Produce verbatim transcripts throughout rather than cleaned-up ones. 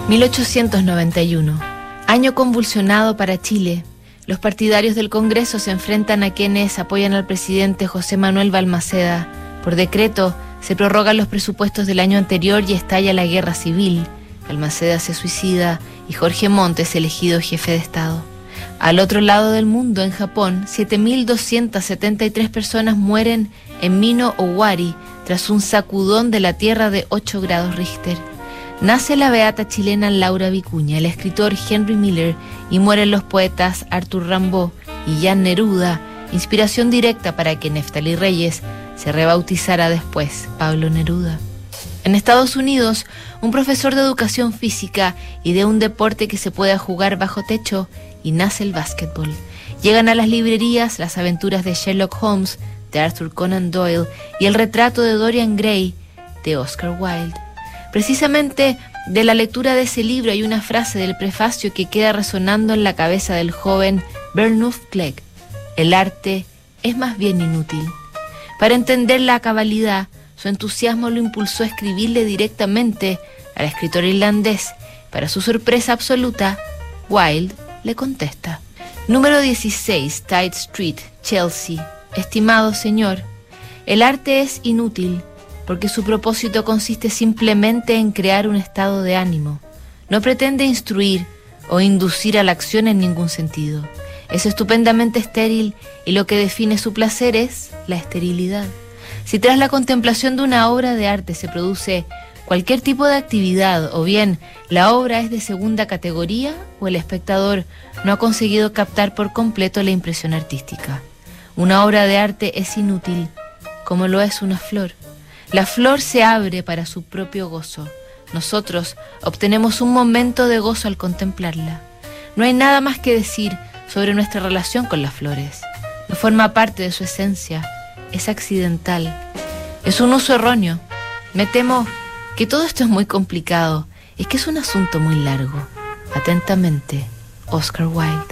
mil ochocientos noventa y uno. Año convulsionado para Chile. Los partidarios del Congreso se enfrentan a quienes apoyan al presidente José Manuel Balmaceda. Por decreto, se prorrogan los presupuestos del año anterior y estalla la guerra civil. Balmaceda se suicida y Jorge Montt es elegido jefe de Estado. Al otro lado del mundo, en Japón, siete mil doscientas setenta y tres personas mueren en Mino Owari tras un sacudón de la Tierra de ocho grados Richter. Nace la beata chilena Laura Vicuña, el escritor Henry Miller, y mueren los poetas Arthur Rimbaud y Jan Neruda, inspiración directa para que Neftalí Reyes se rebautizara después Pablo Neruda. En Estados Unidos, un profesor de educación física y de un deporte que se pueda jugar bajo techo, y nace el básquetbol. Llegan a las librerías Las aventuras de Sherlock Holmes, de Arthur Conan Doyle, y El retrato de Dorian Gray, de Oscar Wilde. Precisamente de la lectura de ese libro hay una frase del prefacio que queda resonando en la cabeza del joven Bernulf Clegg: el arte es más bien inútil. Para entender la cabalidad, su entusiasmo lo impulsó a escribirle directamente al escritor irlandés. Para su sorpresa absoluta, Wilde le contesta. Número dieciséis, Tite Street, Chelsea. Estimado señor, el arte es inútil porque su propósito consiste simplemente en crear un estado de ánimo. No pretende instruir o inducir a la acción en ningún sentido. Es estupendamente estéril y lo que define su placer es la esterilidad. Si tras la contemplación de una obra de arte se produce cualquier tipo de actividad, o bien la obra es de segunda categoría o el espectador no ha conseguido captar por completo la impresión artística. Una obra de arte es inútil, como lo es una flor. La flor se abre para su propio gozo. Nosotros obtenemos un momento de gozo al contemplarla. No hay nada más que decir sobre nuestra relación con las flores. No forma parte de su esencia, es accidental. Es un uso erróneo. Me temo que todo esto es muy complicado, es que es un asunto muy largo. Atentamente, Oscar Wilde.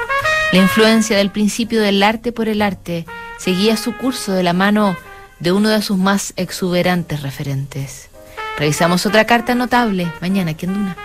La influencia del principio del arte por el arte seguía su curso de la mano de uno de sus más exuberantes referentes. Revisamos otra carta notable mañana aquí en Duna.